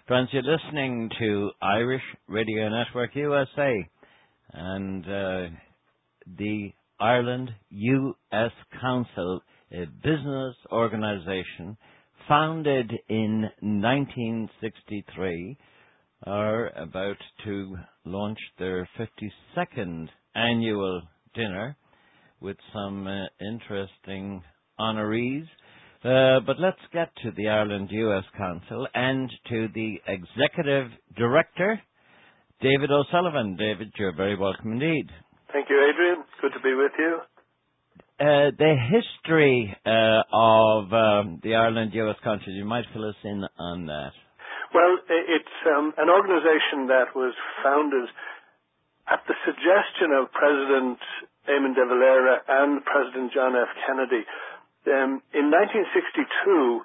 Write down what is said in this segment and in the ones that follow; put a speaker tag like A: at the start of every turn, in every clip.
A: Friends, you're listening to Irish Radio Network USA and the Ireland US Council, a business organization founded in 1963, are about to launch their 52nd annual dinner with some interesting honorees. But let's get to the Ireland US Council and to the Executive Director, David O'Sullivan. David, you're very welcome indeed.
B: Thank you, Adrian. Good to be with you.
A: The history of the Ireland US Council, you might fill us in on that.
B: Well, it's an organization that was founded at the suggestion of President Eamon de Valera and President John F. Kennedy. In 1962,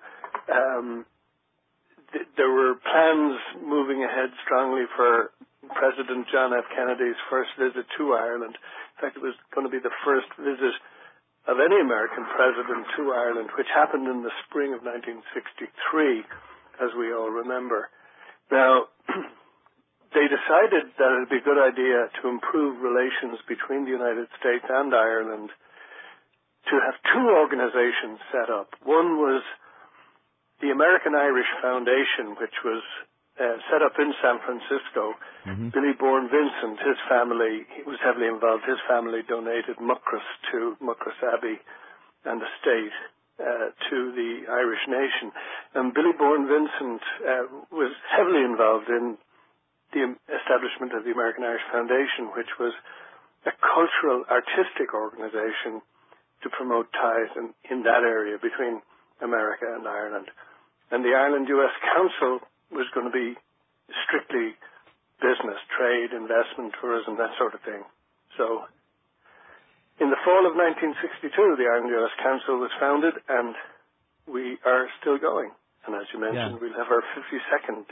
B: there were plans moving ahead strongly for President John F. Kennedy's first visit to Ireland. In fact, it was going to be the first visit of any American president to Ireland, which happened in the spring of 1963, as we all remember. Now, they decided that it would be a good idea to improve relations between the United States and Ireland, to have two organizations set up. One was the American Irish Foundation, which was set up in San Francisco. Mm-hmm. Billy Bourne Vincent, his family, he was heavily involved. His family donated Muckross to Muckross Abbey and estate to the Irish nation. And Billy Bourne Vincent was heavily involved in the establishment of the American Irish Foundation, which was a cultural, artistic organization to promote ties in that area between America and Ireland. And the Ireland US Council was going to be strictly business, trade, investment, tourism, that sort of thing. So in the fall of 1962, the Ireland US Council was founded, and we are still going. And as you mentioned, we'll have our 52nd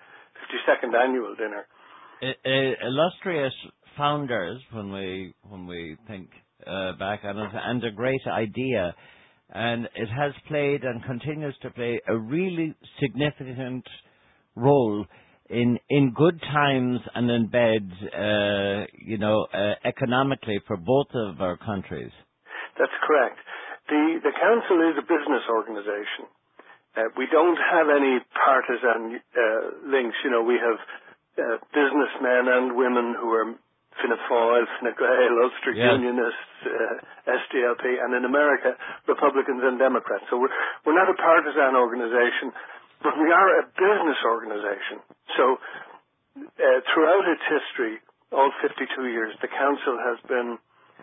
B: annual dinner.
A: Illustrious founders, when we think back on it, and a great idea, and it has played and continues to play a really significant role in good times and in bad, economically for both of our countries.
B: That's correct. The council is a business organization. We don't have any partisan links. We have businessmen and women who are Fianna Fáil, Fine Gael, Ulster Unionists, SDLP, and in America, Republicans and Democrats. So we're not a partisan organization, but we are a business organization. So throughout its history, all 52 years, the council has been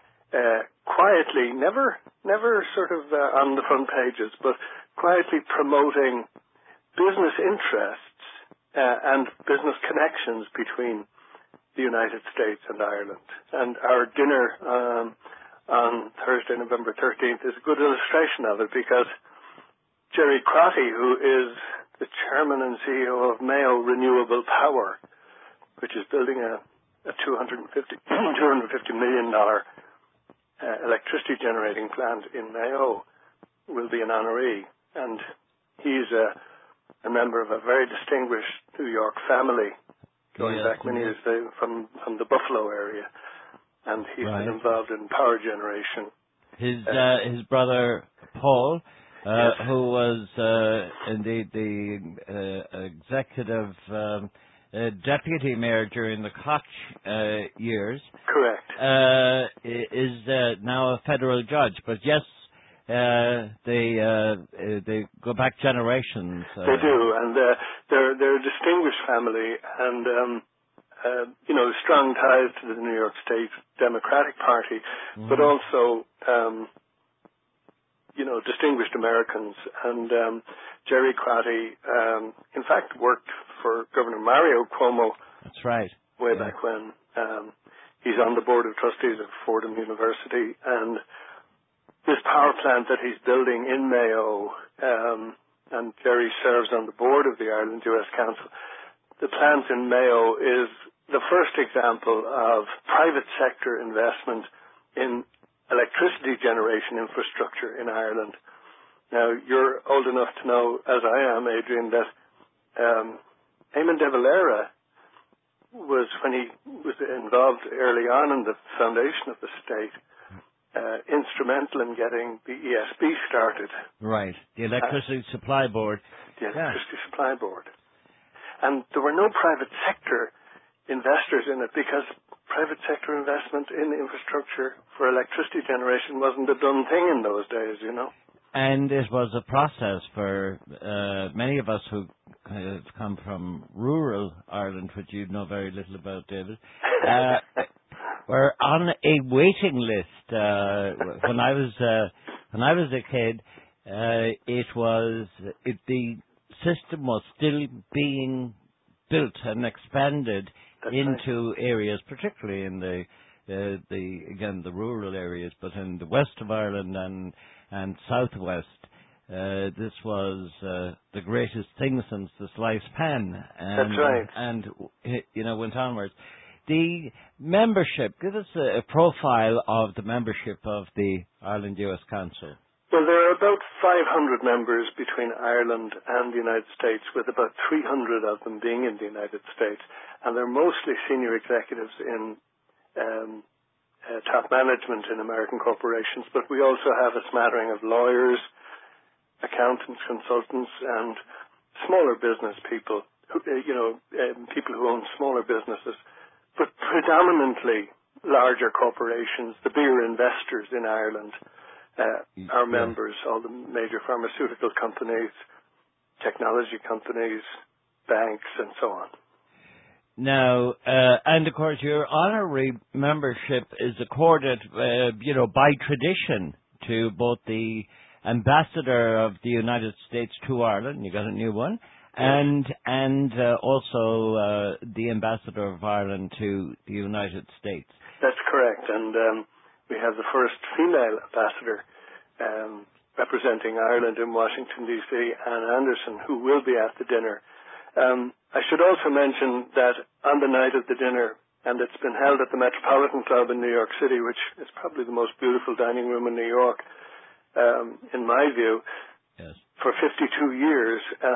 B: quietly, never sort of on the front pages, but quietly promoting business interests and business connections between the United States and Ireland. And our dinner on Thursday, November 13th, is a good illustration of it, because Jerry Crotty, who is the chairman and CEO of Mayo Renewable Power, which is building a $250 million electricity generating plant in Mayo, will be an honoree. And he's a member of a very distinguished New York family, going back many years, from the Buffalo area, and he's been involved in power generation.
A: His brother Paul, who was indeed the executive deputy mayor during the Koch years,
B: correct,
A: is now a federal judge. But yes, they go back generations.
B: They do, and they're a distinguished family, and strong ties to the New York State Democratic Party, but also distinguished Americans. And Jerry Crotty, in fact, worked for Governor Mario Cuomo.
A: That's right.
B: Way back when. He's on the board of trustees of Fordham University, and this power plant that he's building in Mayo, and Jerry serves on the board of the Ireland US Council. The plant in Mayo is the first example of private sector investment in electricity generation infrastructure in Ireland. Now, you're old enough to know, as I am, Adrian, that Eamon de Valera was, when he was involved early on in the foundation of the state, instrumental in getting the ESB started.
A: Right, the Electricity Supply Board.
B: The Electricity Supply Board. And there were no private sector investors in it because private sector investment in infrastructure for electricity generation wasn't a done thing in those days, you know.
A: And it was a process for many of us who come from rural Ireland, which you know very little about, David. Were on a waiting list. When I was a kid, the system was still being built and expanded into areas, particularly in the rural areas, but in the west of Ireland and southwest. This was the greatest thing since the sliced pan. And,
B: that's right.
A: And, went onwards. The membership, give us a profile of the membership of the Ireland U.S. Council.
B: Well, there are about 500 members between Ireland and the United States, with about 300 of them being in the United States. And they're mostly senior executives in top management in American corporations. But we also have a smattering of lawyers, accountants, consultants, and smaller business people, people who own smaller businesses. But predominantly larger corporations, the bigger investors in Ireland, are members, all the major pharmaceutical companies, technology companies, banks, and so on.
A: Now, and of course, your honorary membership is accorded, by tradition to both the ambassador of the United States to Ireland, you got a new one, and also the ambassador of Ireland to the United States.
B: That's correct, and we have the first female ambassador representing Ireland in Washington, D.C., Anne Anderson, who will be at the dinner. I should also mention that on the night of the dinner, and it's been held at the Metropolitan Club in New York City, which is probably the most beautiful dining room in New York, in my view,
A: yes.
B: For 52 years.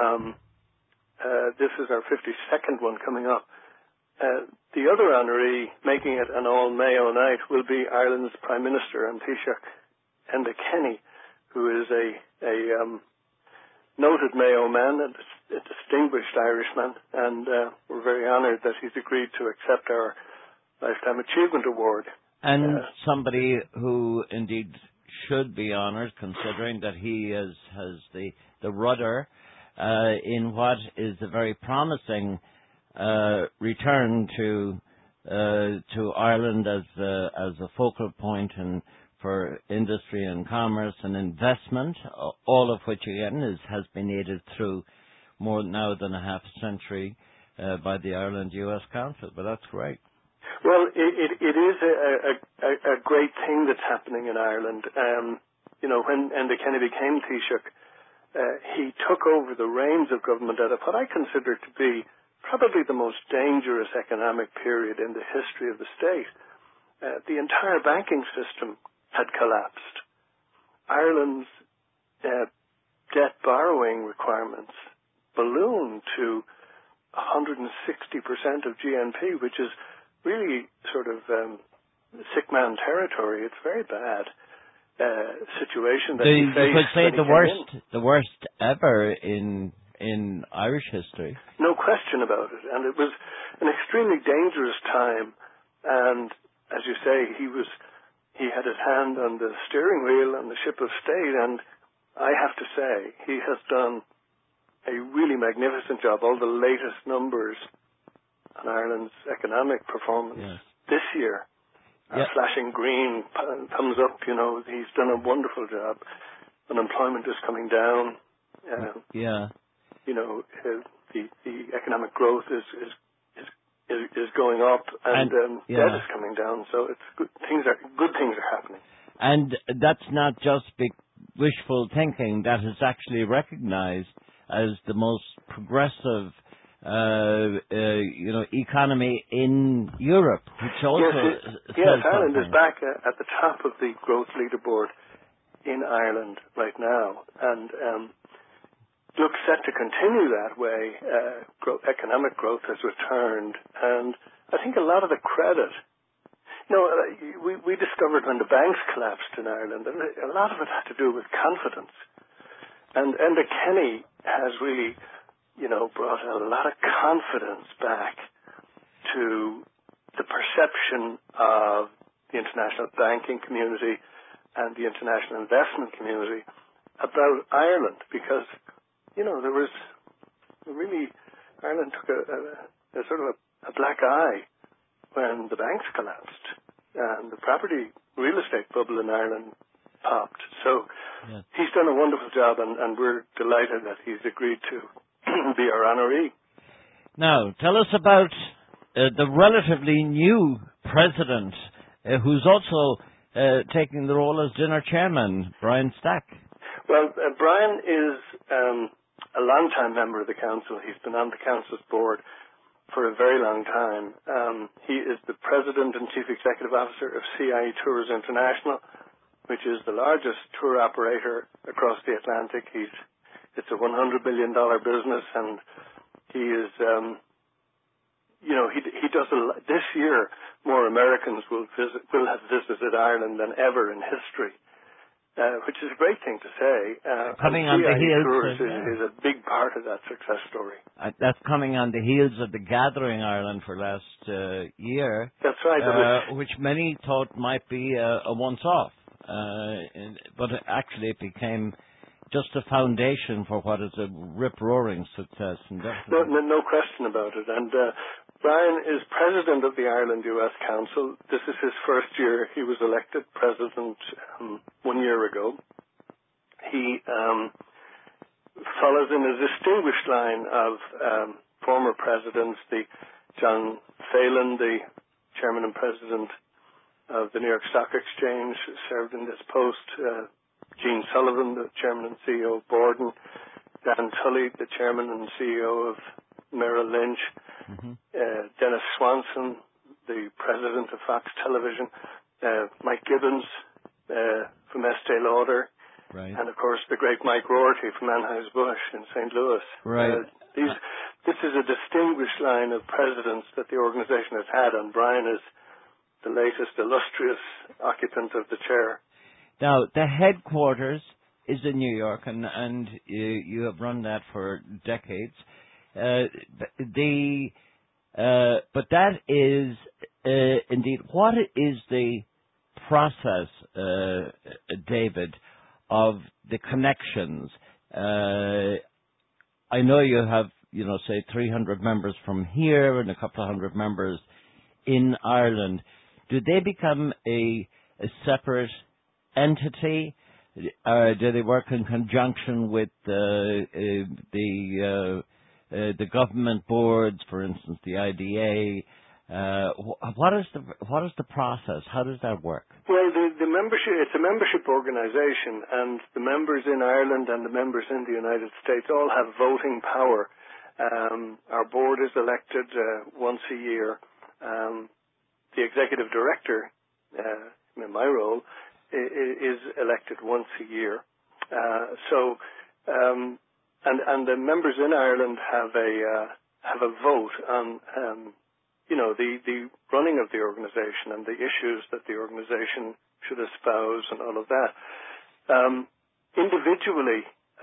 B: This is our 52nd one coming up. The other honoree making it an all-Mayo night will be Ireland's Prime Minister, An Taoiseach Enda Kenny, who is a noted Mayo man and a distinguished Irishman, and we're very honoured that he's agreed to accept our Lifetime Achievement Award.
A: And somebody who indeed should be honoured, considering that he has the rudder in what is a very promising return to Ireland as a focal point for industry and commerce and investment, all of which again has been aided through more now than a half a century by the Ireland U.S. Council. But that's great.
B: Well, it is a great thing that's happening in Ireland. When Enda Kenny became Taoiseach, he took over the reins of government at what I consider to be probably the most dangerous economic period in the history of the state. The entire banking system had collapsed. Ireland's debt borrowing requirements ballooned to 160% of GNP, which is really sort of sick man territory. It's very bad situation that he faced.
A: You could say the worst ever in Irish history.
B: No question about it. And it was an extremely dangerous time. And as you say, he had his hand on the steering wheel on the ship of state. And I have to say, he has done a really magnificent job. All the latest numbers on Ireland's economic performance this year are flashing green, thumbs up. He's done a wonderful job. Unemployment is coming down. The economic growth is going up, and debt is coming down. So it's good things are happening.
A: And that's not just wishful thinking. That is actually recognised as the most progressive, economy in Europe, which also
B: Ireland is back at the top of the growth leaderboard in Ireland right now, and looks set to continue that way. Economic growth has returned, and I think a lot of the credit, we discovered when the banks collapsed in Ireland, and a lot of it had to do with confidence. And Enda Kenny has really, brought a lot of confidence back to the perception of the international banking community and the international investment community about Ireland, because, there was really, Ireland took a sort of a black eye when the banks collapsed and the property real estate bubble in Ireland popped. So he's done a wonderful job, and we're delighted that he's agreed to be our honoree.
A: Now, tell us about the relatively new president who's also taking the role as dinner chairman, Brian Stack.
B: Well, Brian is a long-time member of the council. He's been on the council's board for a very long time. He is the president and chief executive officer of CI Tours International, which is the largest tour operator across the Atlantic. It's a $100 billion business, and he is, he does this year more Americans will have visited Ireland than ever in history. Which is a great thing to say.
A: Coming on the heels
B: is a big part of that success story.
A: That's coming on the heels of the Gathering Ireland for last year.
B: That's right.
A: Which many thought might be a once-off. But actually it became just a foundation for what is a rip-roaring success.
B: No question about it. And Brian is president of the Ireland-US Council. This is his first year. He was elected president 1 year ago. He follows in a distinguished line of former presidents, the John Phelan, the chairman and president of the New York Stock Exchange, served in this post. Gene Sullivan, the chairman and CEO of Borden. Dan Tully, the chairman and CEO of Merrill Lynch. Dennis Swanson, the president of Fox Television. Mike Gibbons from Estee Lauder.
A: Right.
B: And, of course, the great Mike Rorty from Anheuser-Busch in St. Louis.
A: Right.
B: This is a distinguished line of presidents that the organization has had, and Brian is the latest illustrious occupant of the chair.
A: Now, the headquarters is in New York, and you have run that for decades. But that is indeed, what is the process, David, of the connections? I know you have, say 300 members from here and a couple of hundred members in Ireland. Do they become a separate entity? Do they work in conjunction with the government boards, for instance, the IDA? What is the process? How does that work?
B: Well, the membership, it's a membership organization, and the members in Ireland and the members in the United States all have voting power. Our board is elected once a year. The executive director, in my role, is elected once a year. And the members in Ireland have a vote on the running of the organization and the issues that the organization should espouse and all of that. Individually,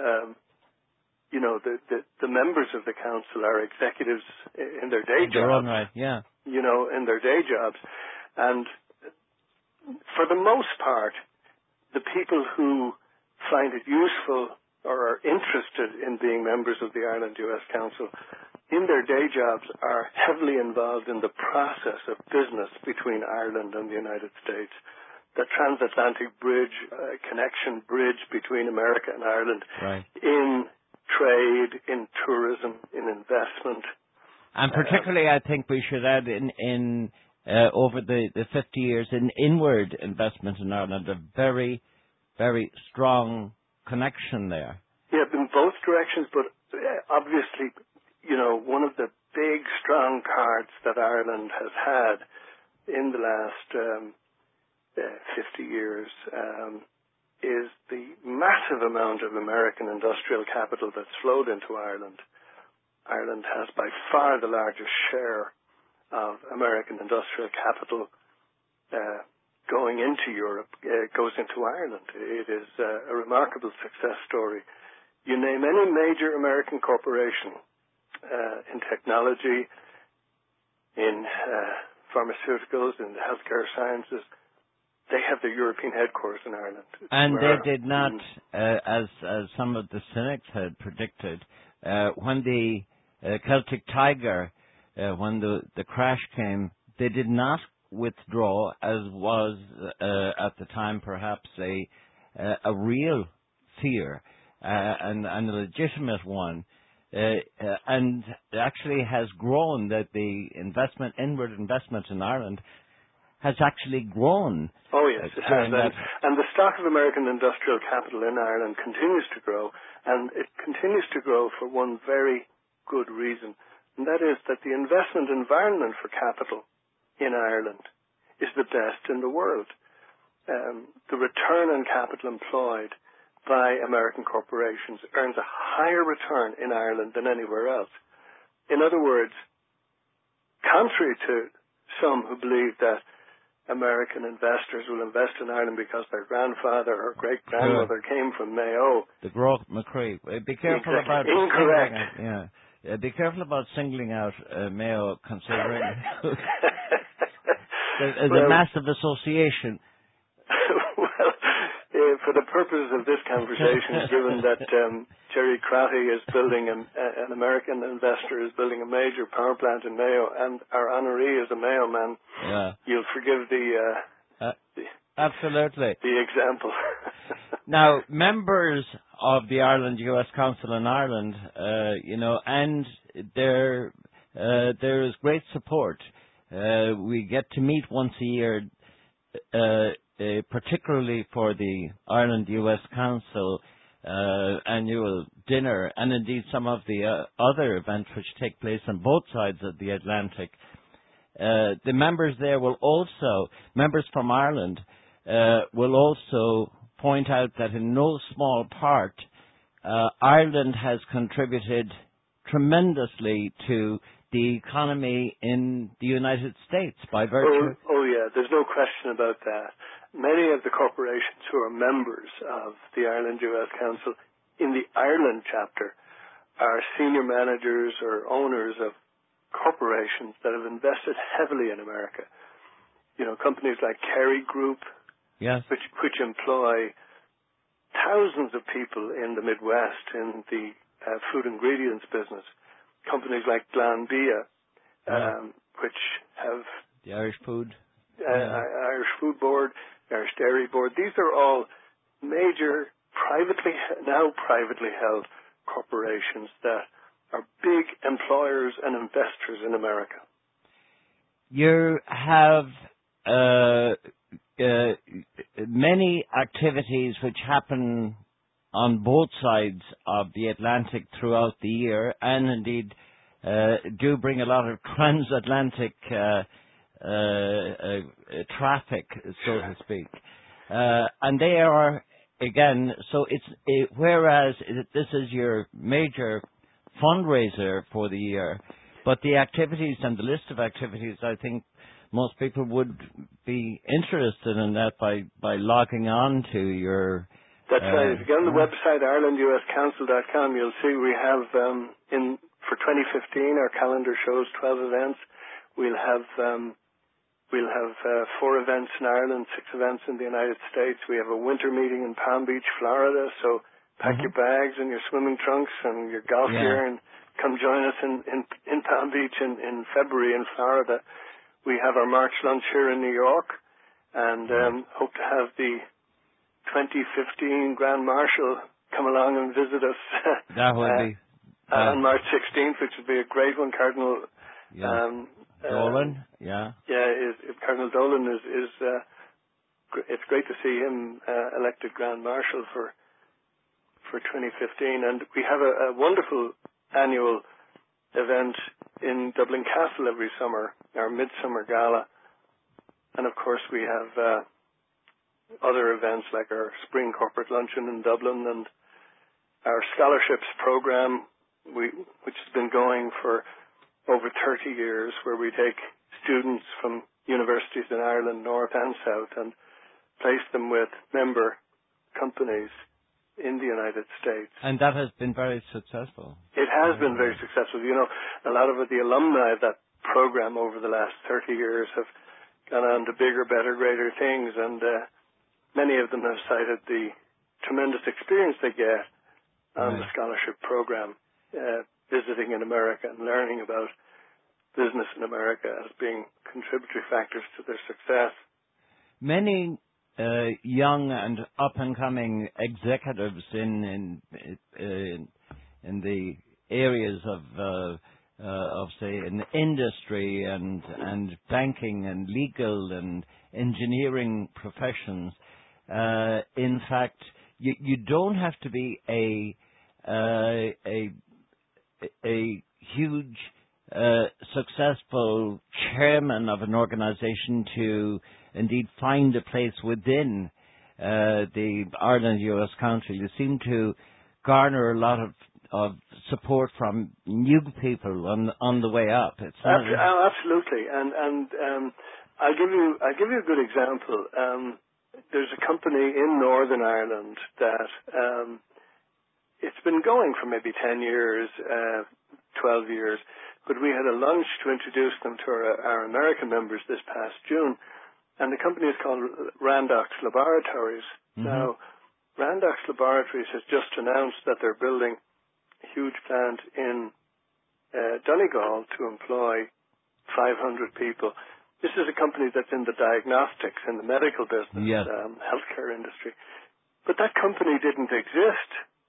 B: the members of the council are executives in their day jobs.
A: Their own right, yeah.
B: In their day jobs, and for the most part, the people who find it useful or are interested in being members of the Ireland-US Council in their day jobs are heavily involved in the process of business between Ireland and the United States. The transatlantic bridge, connection bridge between America and Ireland,
A: right,
B: in trade, in tourism, in investment.
A: And particularly, I think we should add in over the 50 years in inward investment in Ireland, a very, very strong connection there. Yeah,
B: in both directions, but obviously, one of the big, strong cards that Ireland has had in the last 50 years is the massive amount of American industrial capital that's flowed into Ireland. Ireland has by far the largest share of American industrial capital going into Europe, goes into Ireland. It is a remarkable success story. You name any major American corporation in technology, in pharmaceuticals, in the healthcare sciences, they have their European headquarters in Ireland.
A: And they did not, as some of the cynics had predicted, when the Celtic Tiger, when the crash came, they did not withdraw, as was at the time perhaps a real fear and a legitimate one, and actually has grown. That the inward investment in Ireland has actually grown.
B: Oh yes, it has. And the stock of American industrial capital in Ireland continues to grow, and it continues to grow for one very good reason, and that is that the investment environment for capital in Ireland is the best in the world. The return on capital employed by American corporations earns a higher return in Ireland than anywhere else. In other words, contrary to some who believe that American investors will invest in Ireland because their grandfather or great-grandmother came from Mayo.
A: The Growth McCree. Be careful about
B: incorrect.
A: Be careful about singling out Mayo, considering there's a massive association.
B: Well, for the purposes of this conversation, given that Jerry Crotty is building an American investor is building a major power plant in Mayo, and our honoree is a Mayo man, you'll forgive
A: absolutely
B: the example.
A: Now, members of the Ireland-US Council in Ireland, and there is great support. We get to meet once a year, particularly for the Ireland-US Council annual dinner, and indeed some of the other events which take place on both sides of the Atlantic. The members there members from Ireland, will also point out that in no small part, Ireland has contributed tremendously to the economy in the United States by virtue.
B: Oh yeah, there's no question about that. Many of the corporations who are members of the Ireland-US Council in the Ireland chapter are senior managers or owners of corporations that have invested heavily in America. Companies like Kerry Group,
A: yes,
B: which employ thousands of people in the Midwest in the food ingredients business. Companies like Glanbia, which have
A: the Irish Food,
B: Irish Food Board, Irish Dairy Board. These are all major privately held corporations that are big employers and investors in America.
A: You have many activities which happen on both sides of the Atlantic throughout the year, and indeed do bring a lot of transatlantic traffic, so to speak. And they are, again, so whereas this is your major fundraiser for the year, but the activities and the list of activities, I think most people would be interested in that by logging on to your...
B: That's right. If you go on the website, IrelandUSCouncil.com, you'll see we have, for 2015, our calendar shows 12 events. We'll have 4 events in Ireland, 6 events in the United States. We have a winter meeting in Palm Beach, Florida, so pack your bags and your swimming trunks and your golf gear and come join us in Palm Beach in February in Florida. We have our March lunch here in New York, and hope to have the 2015 Grand Marshal come along and visit us
A: that would be
B: on March 16th, which would be a great one. Cardinal
A: Dolan,
B: Cardinal Dolan is it's great to see him elected Grand Marshal for 2015, and we have a wonderful annual event in Dublin Castle every summer, our Midsummer Gala, and of course we have other events like our Spring Corporate Luncheon in Dublin and our scholarships program, which has been going for over 30 years, where we take students from universities in Ireland, North and South, and place them with member companies in the United States.
A: And that has been very successful.
B: It has been very successful. You know, a lot of the alumni of that program over the last 30 years have gone on to bigger, better, greater things, and many of them have cited the tremendous experience they get on the scholarship program, visiting in America and learning about business in America as being contributory factors to their success.
A: Many young and up-and-coming executives in the areas of say, in industry and banking and legal and engineering professions. In fact, you don't have to be a huge successful chairman of an organization to indeed find a place within the Ireland US Council. You seem to garner a lot of support from new people on the way up. It's
B: absolutely, and I'll give you a good example. There's a company in Northern Ireland that it's been going for maybe 10 years, 12 years, but we had a lunch to introduce them to our American members this past June, and the company is called Randox Laboratories.
A: Mm-hmm.
B: Now, Randox Laboratories has just announced that they're building a huge plant in Donegal to employ 500 people. This is a company that's in the diagnostics, in the medical business, healthcare industry. But that company didn't exist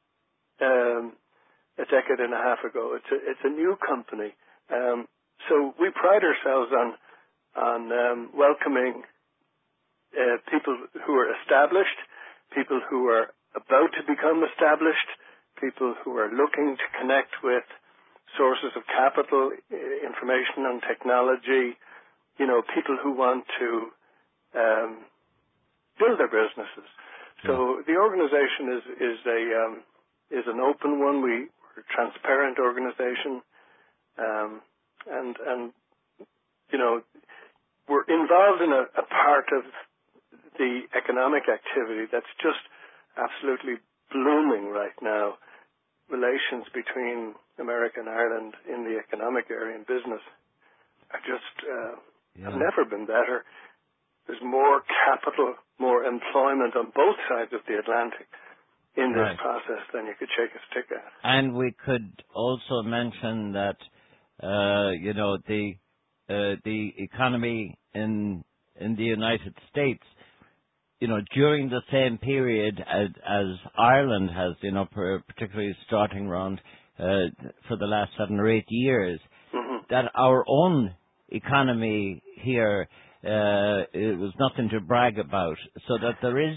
B: a decade and a half ago. It's a new company. So we pride ourselves on welcoming people who are established, people who are about to become established, people who are looking to connect with sources of capital, information and technology, people who want to build their businesses. So the organization is an open one. We're a transparent organization, and we're involved in a part of the economic activity that's just absolutely blooming right now. Relations between America and Ireland in the economic area and business are just have never been better. There's more capital, more employment on both sides of the Atlantic in this process than you could shake a stick at.
A: And we could also mention that the economy in the United States, during the same period as Ireland has, particularly starting around for the last 7 or 8 years, that our own economy here it was nothing to brag about. So that there is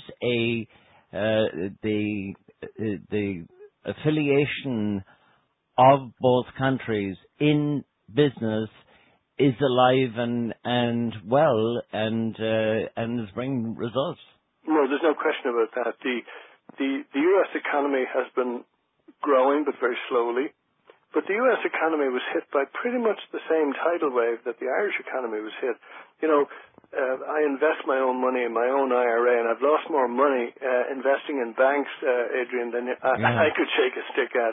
A: the affiliation of both countries in business is alive and well and is bringing results.
B: No, there's no question about that. The U.S. economy has been growing, but very slowly. But the U.S. economy was hit by pretty much the same tidal wave that the Irish economy was hit. I invest my own money in my own IRA, and I've lost more money investing in banks, Adrian, than I could shake a stick at.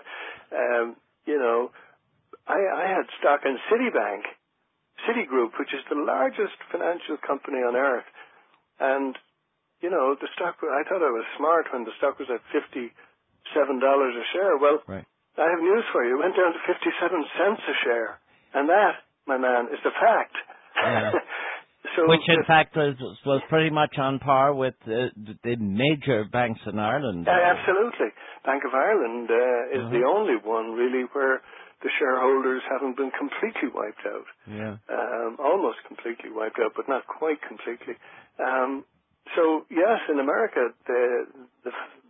B: I had stock in Citigroup, which is the largest financial company on earth, and the stock. I thought I was smart when the stock was at $57 a share. Well, I have news for you. It went down to 57 cents a share, and that, my man, is the fact.
A: Yeah. Which, in fact, was pretty much on par with the major banks in Ireland.
B: Absolutely. Bank of Ireland is the only one, really, where the shareholders haven't been completely wiped out.
A: Yeah.
B: Almost completely wiped out, but not quite completely. So, yes, in America, the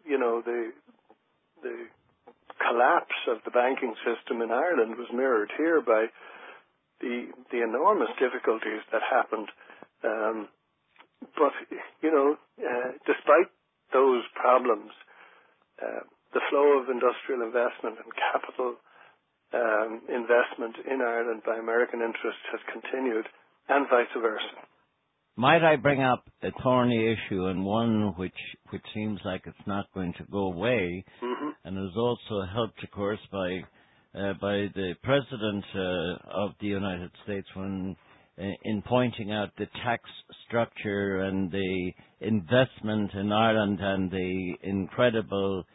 B: collapse of the banking system in Ireland was mirrored here by the enormous difficulties that happened But, despite those problems, the flow of industrial investment and capital investment in Ireland by American interests has continued, and vice versa.
A: Might I bring up a thorny issue, and one which seems like it's not going to go away, and is also helped, of course, by the President of the United States when in pointing out the tax structure and the investment in Ireland and the incredible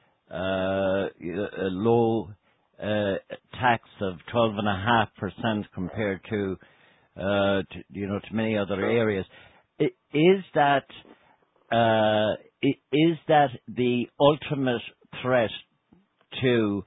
A: low tax of 12.5% compared to many other areas. Is that the ultimate threat to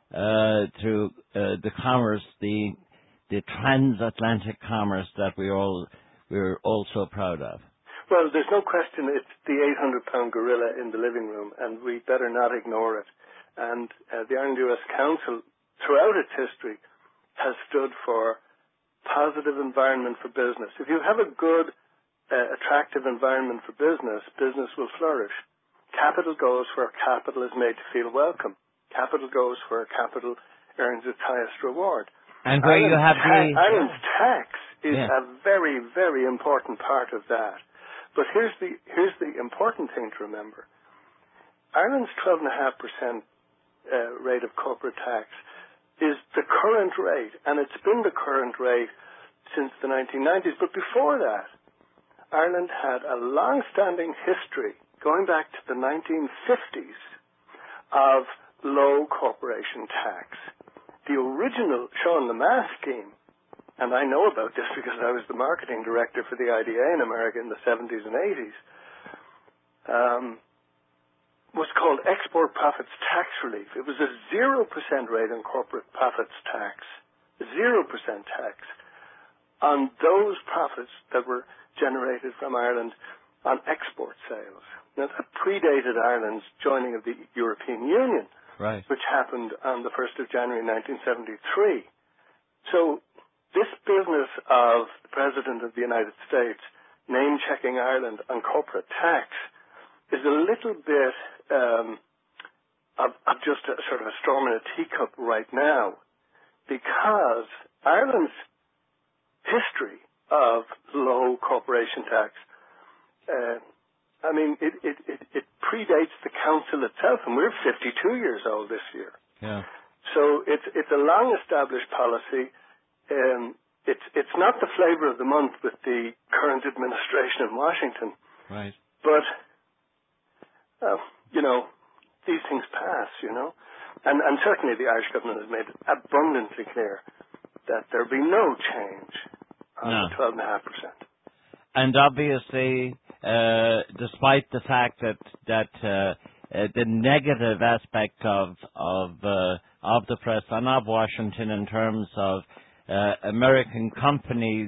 A: the commerce, the transatlantic commerce that we're all so proud of?
B: Well, there's no question it's the 800-pound gorilla in the living room, and we better not ignore it. And the Ireland-US Council, throughout its history, has stood for positive environment for business. If you have a good, attractive environment for business, business will flourish. Capital goes where capital is made to feel welcome. Capital goes where capital earns its highest reward.
A: And where you have
B: Ireland's tax is a very, very important part of that. But here's the important thing to remember. Ireland's 12.5% rate of corporate tax is the current rate, and it's been the current rate since the 1990s. But before that, Ireland had a long-standing history, going back to the 1950s, of low corporation tax. The original Sean Lemass scheme, and I know about this because I was the marketing director for the IDA in America in the 70s and 80s, was called Export Profits Tax Relief. It was a 0% rate on corporate profits tax, 0% tax on those profits that were generated from Ireland on export sales. Now, that predated Ireland's joining of the European Union, which happened on the 1st of January 1973. So this business of the President of the United States name-checking Ireland on corporate tax is a little bit of just a sort of a storm in a teacup right now, because Ireland's history of low corporation tax, it predates the council itself, and we're 52 years old this year.
A: Yeah.
B: So it's a long-established policy. It's not the flavor of the month with the current administration in Washington.
A: Right.
B: But these things pass, And certainly the Irish government has made it abundantly clear that there'll be no change on the 12.5%.
A: And obviously, despite the fact that the negative aspect of the press and of Washington in terms of American companies,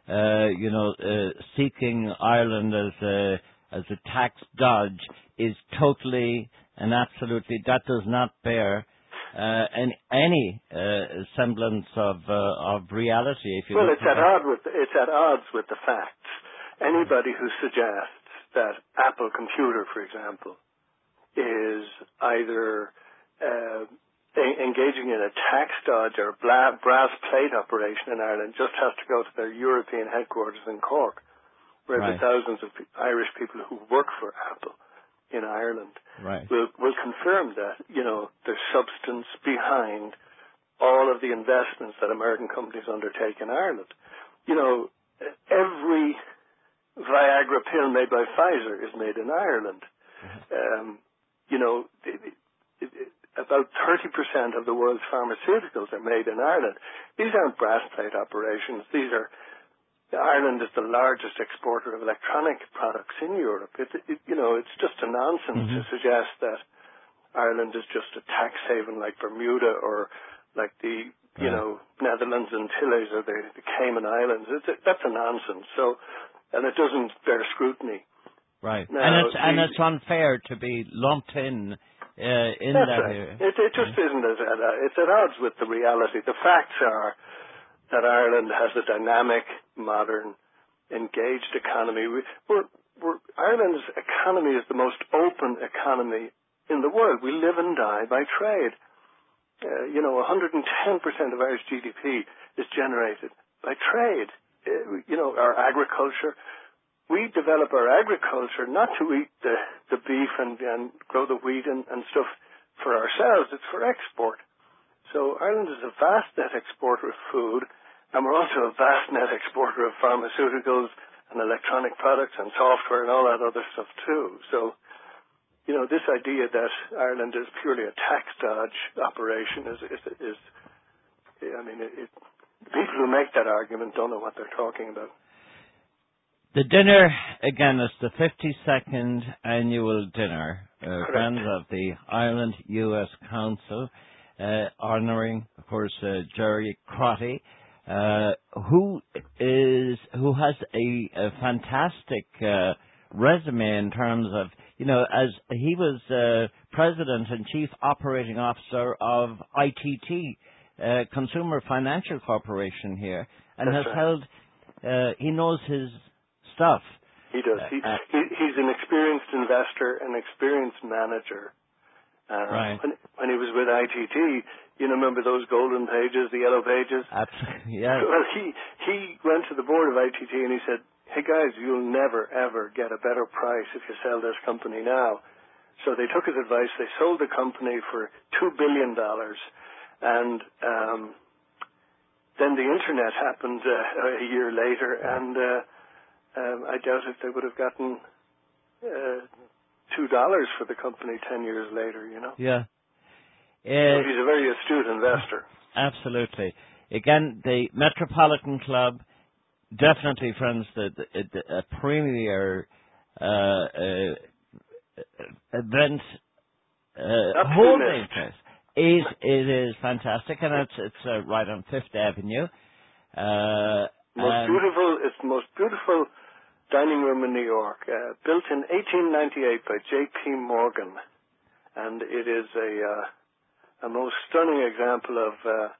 A: seeking Ireland as a tax dodge is totally and absolutely, that does not bear any semblance of reality. If you
B: it's at odds with the facts. Anybody who suggests that Apple Computer, for example, is either engaging in a tax dodge or a brass plate operation in Ireland just has to go to their European headquarters in Cork, where the thousands of Irish people who work for Apple in Ireland will confirm that, there's substance behind all of the investments that American companies undertake in Ireland. Every Viagra pill made by Pfizer is made in Ireland. About 30% of the world's pharmaceuticals are made in Ireland. These aren't brass plate operations. Ireland is the largest exporter of electronic products in Europe. It's just a nonsense to suggest that Ireland is just a tax haven like Bermuda or like the Netherlands Antilles or the Cayman Islands. That's a nonsense. And it doesn't bear scrutiny.
A: Right. Now, and it's unfair to be lumped in that area.
B: It just isn't. It's at odds with the reality. The facts are that Ireland has a dynamic, modern, engaged economy. Ireland's economy is the most open economy in the world. We live and die by trade. 110% of Irish GDP is generated by trade. Our agriculture. We develop our agriculture not to eat the beef and grow the wheat and stuff for ourselves. It's for export. So Ireland is a vast net exporter of food, and we're also a vast net exporter of pharmaceuticals and electronic products and software and all that other stuff too. So, this idea that Ireland is purely a tax dodge operation is people who make that argument don't know what they're talking about.
A: The dinner, again, is the 52nd annual dinner, friends of the Ireland U.S. Council, honouring, of course, Jerry Crotty, who has a fantastic resume in terms of, as he was President and Chief Operating Officer of ITT, Consumer Financial Corporation here, and
B: That's
A: has
B: right.
A: held, he knows his stuff.
B: He does. He's an experienced investor, an experienced manager.
A: Right.
B: When he was with ITT, remember those golden pages, the yellow pages?
A: Absolutely, yes.
B: Well, he went to the board of ITT and he said, "Hey guys, you'll never ever get a better price if you sell this company now." So they took his advice. They sold the company for $2 billion, and then the internet happened a year later, and I doubt if they would have gotten $2 for the company 10 years later.
A: Yeah.
B: So he's a very astute investor.
A: Absolutely. Again, the Metropolitan Club, definitely, friends, a premier event holding place. It is fantastic, and it's right on Fifth Avenue.
B: It's the most beautiful dining room in New York, built in 1898 by J.P. Morgan, and it is a most stunning example of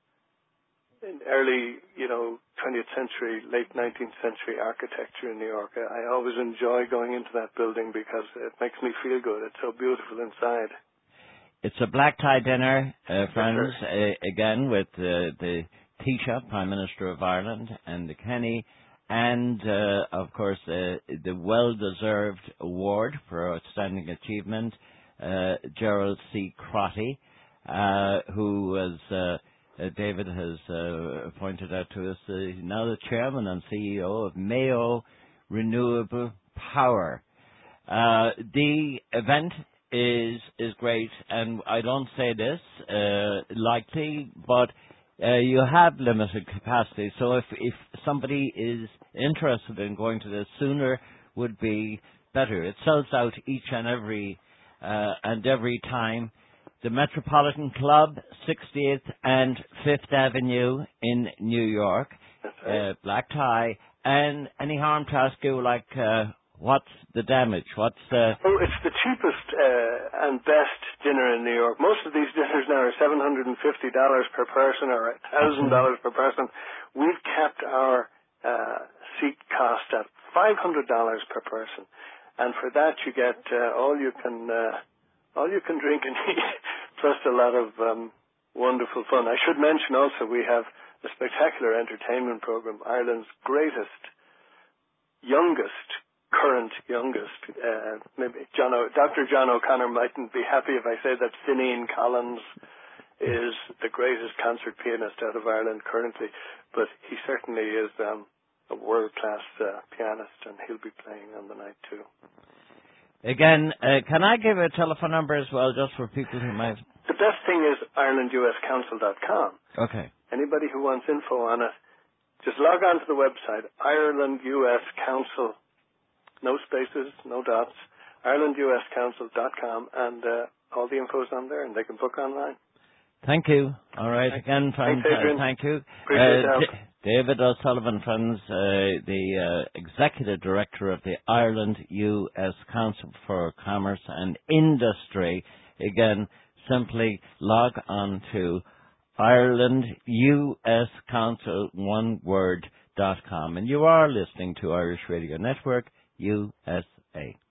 B: early, 20th century, late 19th century architecture in New York. I always enjoy going into that building because it makes me feel good. It's so beautiful inside.
A: It's a black tie dinner, friends, again with the Taoiseach, Prime Minister of Ireland, and the Kenny, and of course the well-deserved award for outstanding achievement, Gerald C. Crotty, who was David has pointed out to us, now the chairman and CEO of Mayo Renewable Power. The event is great, and I don't say this lightly, but you have limited capacity. So if somebody is interested in going to this, sooner would be better. It sells out each and every time. The Metropolitan Club, 60th and 5th Avenue in New York. Black tie. And any harm to ask you, what's the damage?
B: It's the cheapest and best dinner in New York. Most of these dinners now are $750 per person or $1,000 per person. We've kept our seat cost at $500 per person. And for that you get all you can drink and eat, plus a lot of wonderful fun. I should mention also we have a spectacular entertainment program, Ireland's current youngest, maybe Dr. John O'Connor mightn't be happy if I say that Finian Collins is the greatest concert pianist out of Ireland currently, but he certainly is a world-class pianist, and he'll be playing on the night too.
A: Again, can I give a telephone number as well, just for people who might...
B: The best thing is IrelandUSCouncil.com.
A: Okay.
B: Anybody who wants info on it, just log on to the website, Ireland US Council, no spaces, no dots, IrelandUSCouncil.com, and all the info's on there, and they can book online.
A: Thank you. All right. Again, friends, thank you. David O'Sullivan, friends, the Executive Director of the Ireland U.S. Council for Commerce and Industry. Again, simply log on to IrelandUSCouncil.com, and you are listening to Irish Radio Network, USA. A.